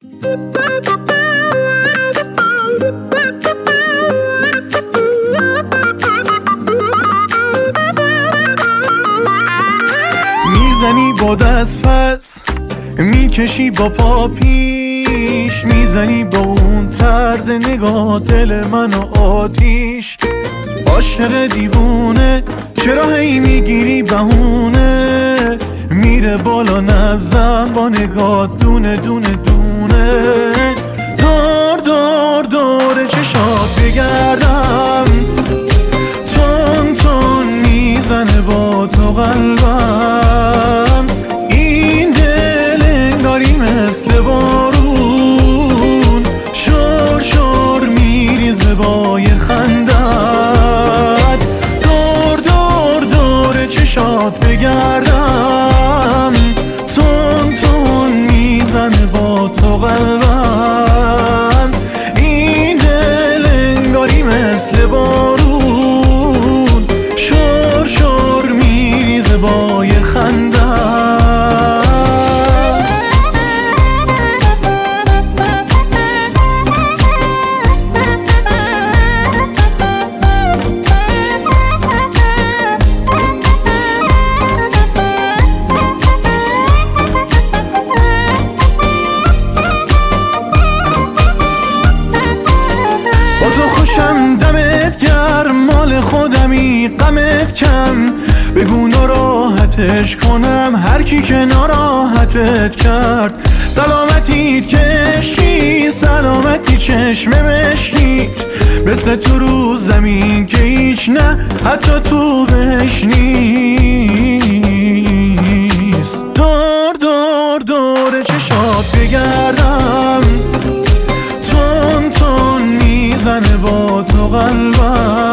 میزنی با دست پس، میکشی با پا پیش، میزنی با اون طرز نگاه دل منو آتیش. عاشق دیوونه چرا هی میگیری بهونه، میره بالا نبزم با نگاه دونه دونه دونه. دور دور دور چشات بگردم، تون تون میزنه با تو قلبم. این دل انگاری مثل بارون، شور شور میریزه بای خندت. دور دور دور چشات بگردم، تون تون میزنه با تو قلبم. این دل انگاری مثل بارون، شور شور میریزه بای خندت. با تو خوشم دمت گرم، مال خودمی غمت کم. بگو ناراحتش کنم هر کی که ناراحتت کرد. سلامتیت کشکی، سلامتی چشم مشکیت، مثل تو رو زمین که هیچ نه حتی تو بهش نیست. دور دور دور چشات بگردم، تون تون میزنه با تو قلبم.